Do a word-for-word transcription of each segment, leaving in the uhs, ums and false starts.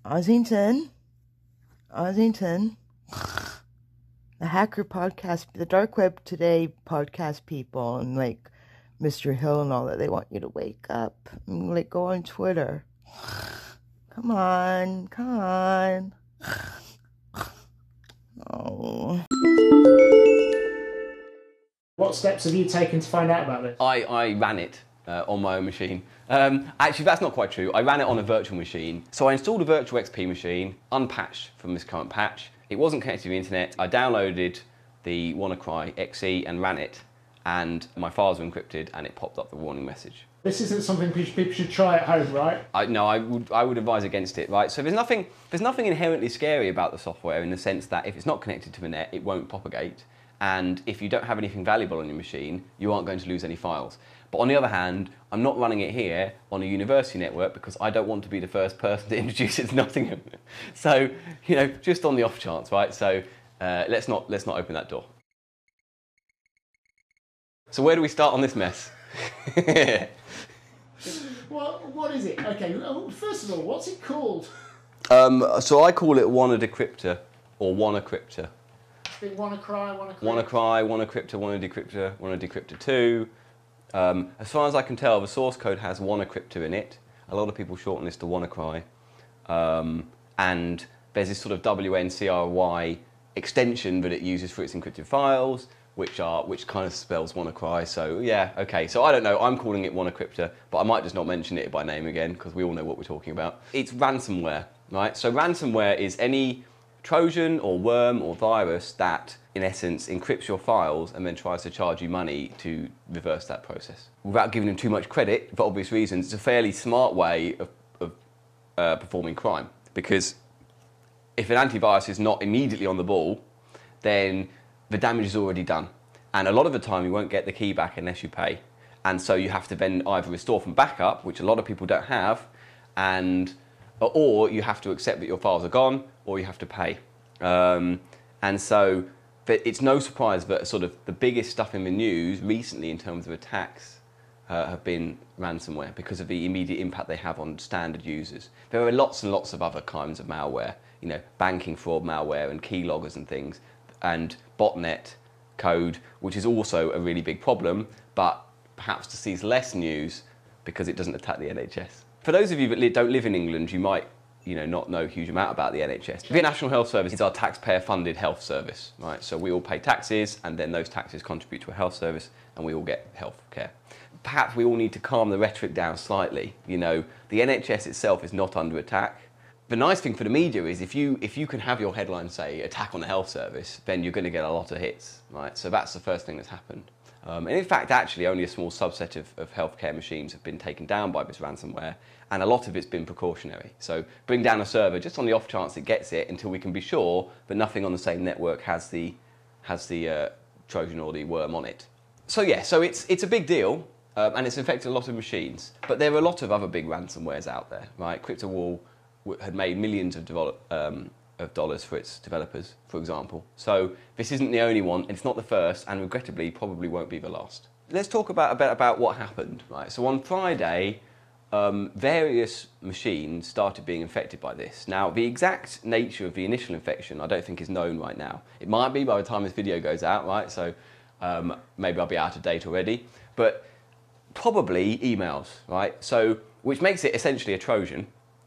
Ossington, Ossington, the Hacker Podcast, the Dark Web Today podcast people, and like Mister Hill and all that, they want you to wake up and like go on Twitter. Come on, come on. Oh. What steps have you taken to find out about this? I, I ran it uh, on my own machine. Um, actually, that's not quite true. I ran it on a virtual machine. So I installed a virtual X P machine, unpatched from this current patch. It wasn't connected to the internet. I downloaded the WannaCry X E and ran it, and my files were encrypted, and it popped up the warning message. This isn't something people should try at home, right? I, no, I would, I would advise against it, right? So there's nothing, there's nothing inherently scary about the software in the sense that if it's not connected to the net, it won't propagate. And if you don't have anything valuable on your machine, you aren't going to lose any files. But on the other hand, I'm not running it here on a university network because I don't want to be the first person to introduce it to Nottingham. So, you know, just on the off chance, right? So uh, let's not, let's not open that door. So where do we start on this mess? Well, what is it? Okay, first of all, what's it called? Um, so I call it WannaDecryptor or WannaCryptor. WannaCry, WannaCryptor. WannaCry, WannaCryptor, WannaDecryptor, WannaDecryptor two. Um, as far as I can tell, the source code has WannaCryptor in it. A lot of people shorten this to WannaCry. Um, and there's this sort of W N C R Y extension that it uses for its encrypted files, which are which kind of spells WannaCry. So yeah, okay. So I don't know. I'm calling it WannaCryptor, but I might just not mention it by name again because we all know what we're talking about. It's ransomware, right? So ransomware is any Trojan or worm or virus that, in essence, encrypts your files and then tries to charge you money to reverse that process. Without giving them too much credit, for obvious reasons, it's a fairly smart way of, of uh, performing crime. Because if an antivirus is not immediately on the ball, then the damage is already done. And a lot of the time, you won't get the key back unless you pay. And so you have to then either restore from backup, which a lot of people don't have, and or you have to accept that your files are gone, or you have to pay. Um, and so it's no surprise that sort of the biggest stuff in the news recently in terms of attacks uh, have been ransomware because of the immediate impact they have on standard users. There are lots and lots of other kinds of malware, you know, banking fraud malware and keyloggers and things, and botnet code, which is also a really big problem, but perhaps sees less news because it doesn't attack the N H S. For those of you that li don't live in England, you might you know, not know a huge amount about the N H S. The National Health Service is our taxpayer-funded health service, right? So we all pay taxes, and then those taxes contribute to a health service, and we all get health care. Perhaps we all need to calm the rhetoric down slightly. You know, the N H S itself is not under attack. The nice thing for the media is if you, if you can have your headline say, attack on the health service, then you're going to get a lot of hits, right? So that's the first thing that's happened. Um, and in fact, actually, only a small subset of, of healthcare machines have been taken down by this ransomware, and a lot of it's been precautionary. So bring down a server just on the off chance it gets it until we can be sure that nothing on the same network has the, has the uh, Trojan or the worm on it. So yeah, so it's, it's a big deal, um, and it's infected a lot of machines. But there are a lot of other big ransomwares out there, right? CryptoWall had made millions of develop, um, of dollars for its developers, for example. So this isn't the only one, it's not the first, and regrettably probably won't be the last. Let's talk about a bit about what happened, right? So on Friday, um, various machines started being infected by this. Now, the exact nature of the initial infection I don't think is known right now. It might be by the time this video goes out, right? So um, maybe I'll be out of date already, but probably emails, right? So, which makes it essentially a Trojan.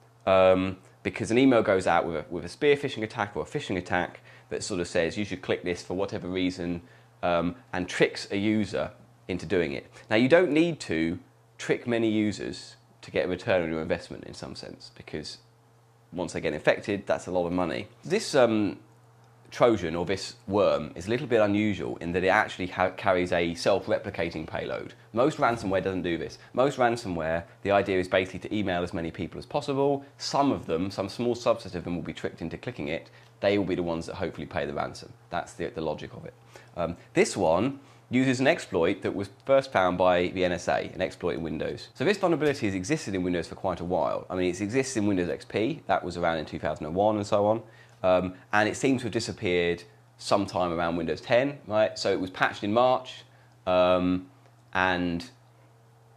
Um, because an email goes out with a, with a spear phishing attack or a phishing attack that sort of says you should click this for whatever reason um, and tricks a user into doing it. Now, you don't need to trick many users to get a return on your investment in some sense, because once they get infected, that's a lot of money. This um, Trojan or this worm is a little bit unusual in that it actually carries a self-replicating payload. Most ransomware doesn't do this. Most ransomware, the idea is basically to email as many people as possible. Some of them, some small subset of them will be tricked into clicking it. They will be the ones that hopefully pay the ransom. That's the, the logic of it. Um, this one uses an exploit that was first found by the N S A, an exploit in Windows. So this vulnerability has existed in Windows for quite a while. I mean, it exists in Windows X P, that was around in two thousand one and so on. Um, and it seems to have disappeared sometime around Windows ten, right? So it was patched in March, um, and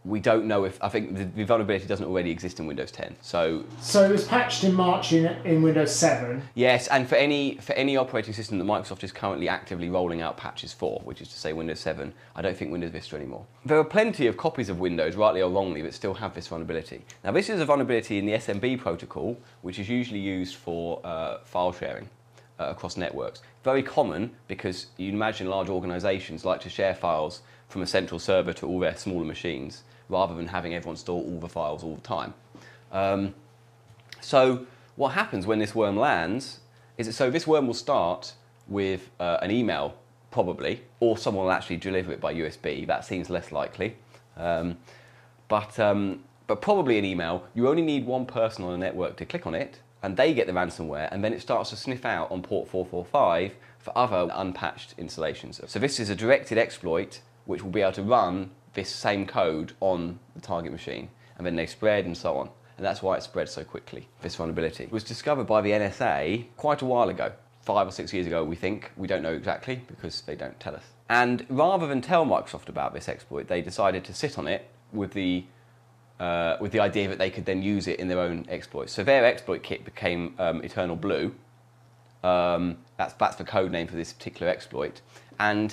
we don't know if, I think the, the vulnerability doesn't already exist in Windows ten. So So it was patched in March in, in Windows seven. yes, and for any for any operating system that Microsoft is currently actively rolling out patches for, which is to say Windows seven, I don't think Windows Vista anymore. There are plenty of copies of Windows, rightly or wrongly, that still have this vulnerability. Now this is a vulnerability in the S M B protocol, which is usually used for uh, file sharing uh, across networks. Very common because you imagine large organisations like to share files from a central server to all their smaller machines, rather than having everyone store all the files all the time. Um, so what happens when this worm lands is that, so this worm will start with uh, an email, probably, or someone will actually deliver it by U S B. That seems less likely. Um, but, um, but probably an email. You only need one person on a network to click on it, and they get the ransomware, and then it starts to sniff out on port four forty-five for other unpatched installations. So this is a directed exploit which will be able to run this same code on the target machine, and then they spread and so on. And that's why it spread so quickly, this vulnerability. It was discovered by the N S A quite a while ago, five or six years ago, we think. We don't know exactly because they don't tell us. And rather than tell Microsoft about this exploit, they decided to sit on it with the, uh, with the idea that they could then use it in their own exploits. So their exploit kit became um, Eternal Blue. Um, that's, that's the code name for this particular exploit. And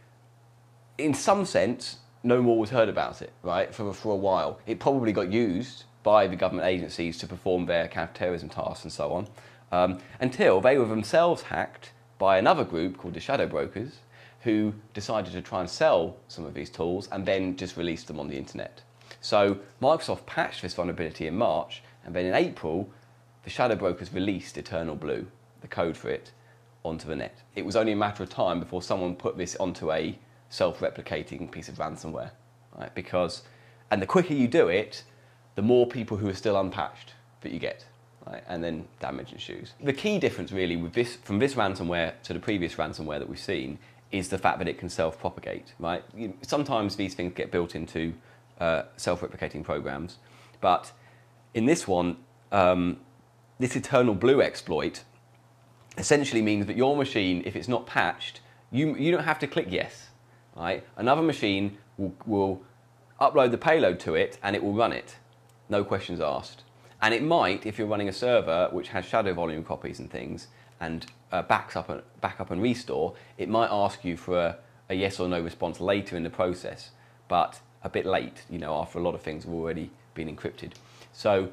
in some sense, no more was heard about it, right, for, for a while. It probably got used by the government agencies to perform their counter-terrorism tasks and so on, um, until they were themselves hacked by another group called the Shadow Brokers, who decided to try and sell some of these tools and then just released them on the internet. So Microsoft patched this vulnerability in March, and then in April, the Shadow Brokers released Eternal Blue, the code for it, onto the net. It was only a matter of time before someone put this onto a self-replicating piece of ransomware, right? Because, and the quicker you do it, the more people who are still unpatched that you get, right? And then damage ensues. The key difference really with this, from this ransomware to the previous ransomware that we've seen, is the fact that it can self-propagate, right? You, sometimes these things get built into uh, self-replicating programs, but in this one, um, this Eternal Blue exploit essentially means that your machine, if it's not patched, you, you don't have to click yes. Right? Another machine will, will upload the payload to it and it will run it, no questions asked. And it might, if you're running a server which has shadow volume copies and things and uh, backs up and, back up and restore, it might ask you for a, a yes or no response later in the process, but a bit late, you know, after a lot of things have already been encrypted. So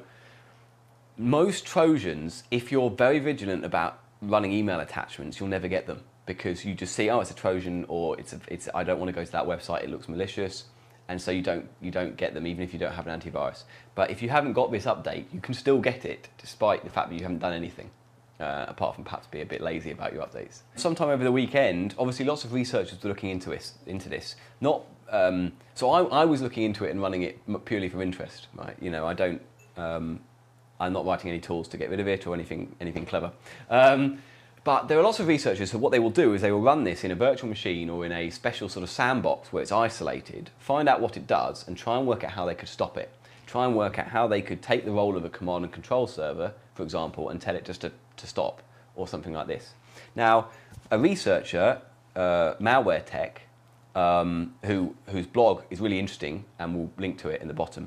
most Trojans, if you're very vigilant about running email attachments, you'll never get them, because you just see, oh, it's a Trojan, or it's a, it's I don't want to go to that website, it looks malicious, and so you don't you don't get them even if you don't have an antivirus. But if you haven't got this update, you can still get it despite the fact that you haven't done anything, uh, apart from perhaps be a bit lazy about your updates. Sometime over the weekend, obviously lots of researchers were looking into this. Into this. Not um, so I, I was looking into it and running it purely from interest, right? You know, I don't um, I'm not writing any tools to get rid of it or anything anything clever. Um, But there are lots of researchers who what they will do is they will run this in a virtual machine or in a special sort of sandbox where it's isolated, find out what it does, and try and work out how they could stop it. Try and work out how they could take the role of a command and control server, for example, and tell it just to, to stop, or something like this. Now, a researcher, uh, Malware Tech, um, who, whose blog is really interesting, and we'll link to it in the bottom,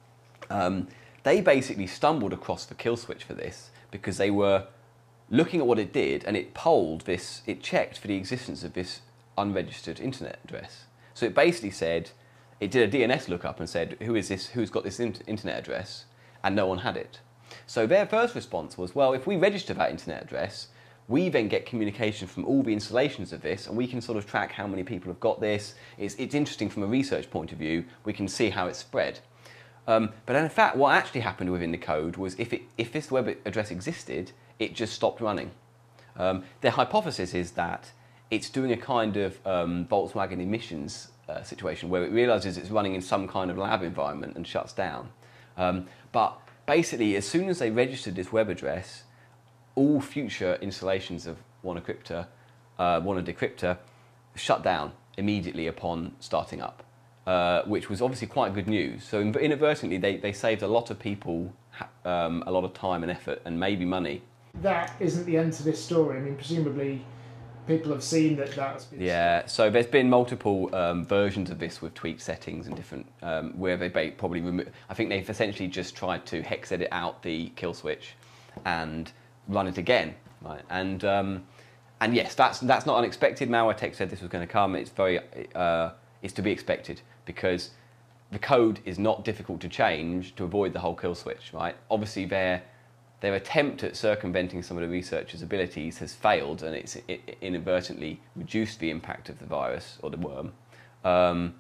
um, they basically stumbled across the kill switch for this because they were looking at what it did, and it polled this, it checked for the existence of this unregistered internet address. So it basically said, it did a D N S lookup and said, who is this, who's got this internet address? And no one had it. So their first response was, well, if we register that internet address, we then get communication from all the installations of this, and we can sort of track how many people have got this. It's, it's interesting from a research point of view. We can see how it's spread. Um, but in fact, what actually happened within the code was if, it, if this web address existed, it just stopped running. Um, their hypothesis is that it's doing a kind of um, Volkswagen emissions uh, situation where it realizes it's running in some kind of lab environment and shuts down. Um, but basically, as soon as they registered this web address, all future installations of WannaCryptor, uh, WannaDecryptor shut down immediately upon starting up, uh, which was obviously quite good news. So inadvertently, they, they saved a lot of people um, a lot of time and effort and maybe money. That isn't the end to this story. I mean, presumably people have seen that that's been... Yeah, so there's been multiple um, versions of this with tweaked settings and different, um, where they ba- probably remove. I think they've essentially just tried to hex edit out the kill switch and run it again, right? And um, and yes, that's that's not unexpected. Malwaretech said this was going to come. It's very uh, it's to be expected because the code is not difficult to change to avoid the whole kill switch, right? Obviously, their their attempt at circumventing some of the researchers' abilities has failed, and it's it inadvertently reduced the impact of the virus or the worm. Um,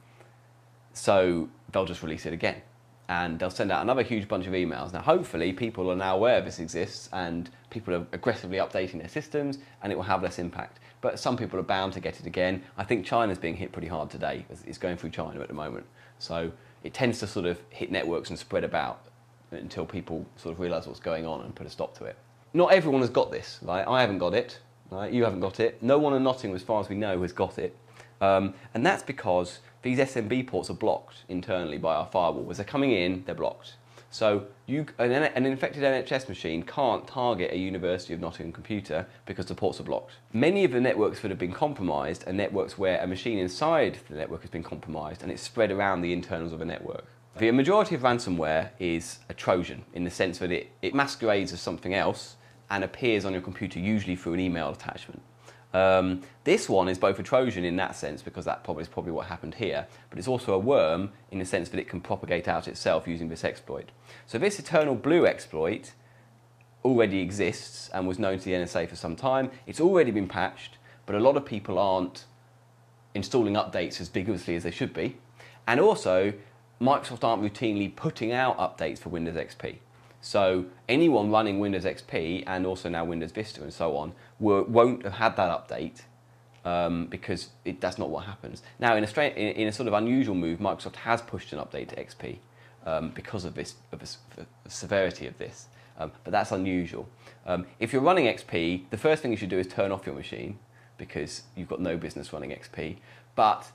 so they'll just release it again, and they'll send out another huge bunch of emails. Now, hopefully, people are now aware this exists, and people are aggressively updating their systems, and it will have less impact. But some people are bound to get it again. I think China's being hit pretty hard today. It's going through China at the moment. So it tends to sort of hit networks and spread about until people sort of realise what's going on and put a stop to it. Not everyone has got this, right? I haven't got it, right? You haven't got it. No one in Nottingham, as far as we know, has got it. Um, and that's because these S M B ports are blocked internally by our firewall. As they're coming in, they're blocked. So you, an, an infected N H S machine can't target a University of Nottingham computer because the ports are blocked. Many of the networks that have been compromised are networks where a machine inside the network has been compromised and it's spread around the internals of a network. The majority of ransomware is a Trojan in the sense that it, it masquerades as something else and appears on your computer usually through an email attachment. Um, this one is both a Trojan in that sense, because that probably is probably what happened here, but it's also a worm in the sense that it can propagate out itself using this exploit. So this Eternal Blue exploit already exists and was known to the N S A for some time. It's already been patched, but a lot of people aren't installing updates as vigorously as they should be. And also, Microsoft aren't routinely putting out updates for Windows X P. So anyone running Windows X P and also now Windows Vista and so on won't have had that update um, because it, that's not what happens. Now, in a, straight, in, in a sort of unusual move, Microsoft has pushed an update to X P um, because of this, of the severity of this. Um, but that's unusual. Um, if you're running X P, the first thing you should do is turn off your machine because you've got no business running X P. But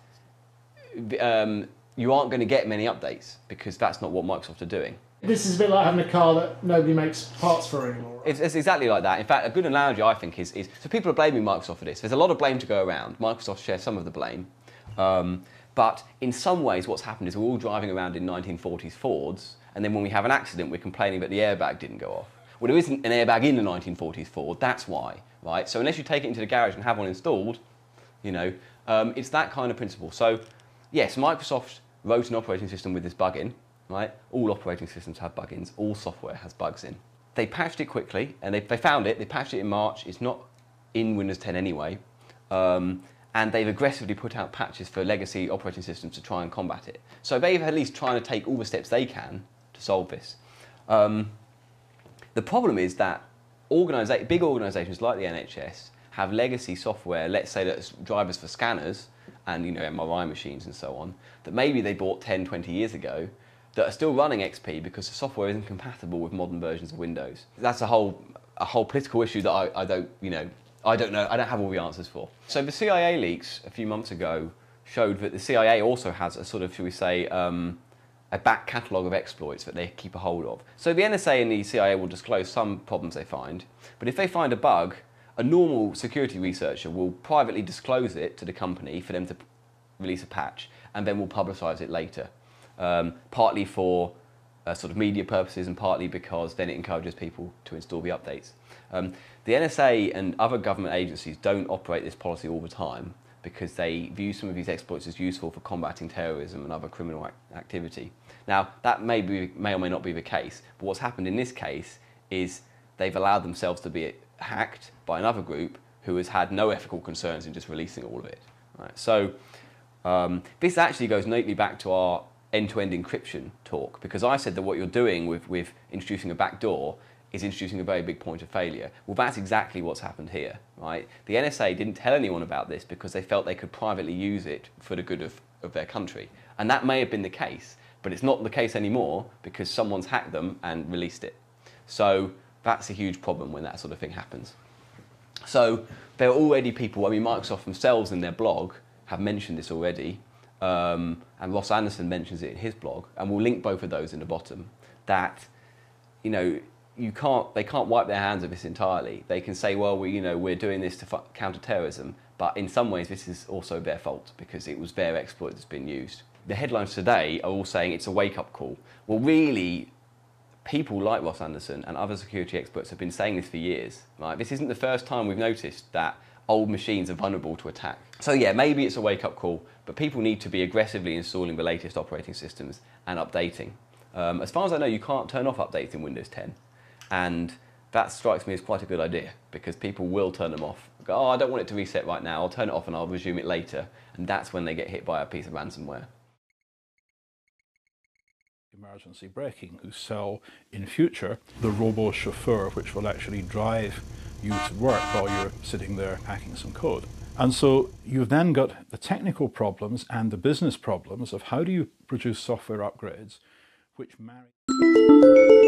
um, you aren't going to get many updates because that's not what Microsoft are doing. This is a bit like having a car that nobody makes parts for anymore. Right? It's, it's exactly like that. In fact, a good analogy, I think, is, is... So people are blaming Microsoft for this. There's a lot of blame to go around. Microsoft shares some of the blame. Um, but in some ways, what's happened is we're all driving around in nineteen forties Fords, and then when we have an accident, we're complaining that the airbag didn't go off. Well, there isn't an airbag in the nineteen forties Ford, that's why, right? So unless you take it into the garage and have one installed, you know, um, it's that kind of principle. So, yes, Microsoft wrote an operating system with this bug in. Right? All operating systems have bug-ins. All software has bugs in. They patched it quickly, and they, they found it. They patched it in March. It's not in Windows ten anyway. Um, and they've aggressively put out patches for legacy operating systems to try and combat it. So they've at least trying to take all the steps they can to solve this. Um, the problem is that organisa- big organisations like the N H S have legacy software, let's say that's drivers for scanners and you know M R I machines and so on, that maybe they bought ten, twenty years ago, that are still running X P because the software isn't compatible with modern versions of Windows. That's a whole a whole political issue that I, I don't you know I don't know I don't have all the answers for. So the C I A leaks a few months ago showed that the C I A also has a sort of, shall we say, um, a back catalogue of exploits that they keep a hold of. So the N S A and the C I A will disclose some problems they find, but if they find a bug, a normal security researcher will privately disclose it to the company for them to release a patch, and then will publicise it later. Um, partly for uh, sort of media purposes and partly because then it encourages people to install the updates. Um, the N S A and other government agencies don't operate this policy all the time because they view some of these exploits as useful for combating terrorism and other criminal ac activity. Now, that may, be, may or may not be the case, but what's happened in this case is they've allowed themselves to be hacked by another group who has had no ethical concerns in just releasing all of it. Right? So um, this actually goes neatly back to our end-to-end encryption talk, because I said that what you're doing with, with introducing a backdoor is introducing a very big point of failure. Well, that's exactly what's happened here, right? The N S A didn't tell anyone about this because they felt they could privately use it for the good of, of their country. And that may have been the case, but it's not the case anymore because someone's hacked them and released it. So that's a huge problem when that sort of thing happens. So there are already people, I mean, Microsoft themselves in their blog have mentioned this already. Um, and Ross Anderson mentions it in his blog, and we'll link both of those in the bottom, that, you know, you can't, they can't wipe their hands of this entirely. They can say, well, we, you know, we're doing this to f- counter terrorism, but in some ways this is also their fault because it was their exploit that's been used. The headlines today are all saying it's a wake-up call. Well, really, people like Ross Anderson and other security experts have been saying this for years. Right? This isn't the first time we've noticed that old machines are vulnerable to attack. So yeah, maybe it's a wake-up call, but people need to be aggressively installing the latest operating systems and updating. Um, as far as I know, you can't turn off updates in Windows ten, and that strikes me as quite a good idea because people will turn them off. Go, oh, I don't want it to reset right now, I'll turn it off and I'll resume it later, and that's when they get hit by a piece of ransomware. Emergency braking, who sell in future the robo chauffeur, which will actually drive you to work while you're sitting there hacking some code. And so you've then got the technical problems and the business problems of how do you produce software upgrades which marry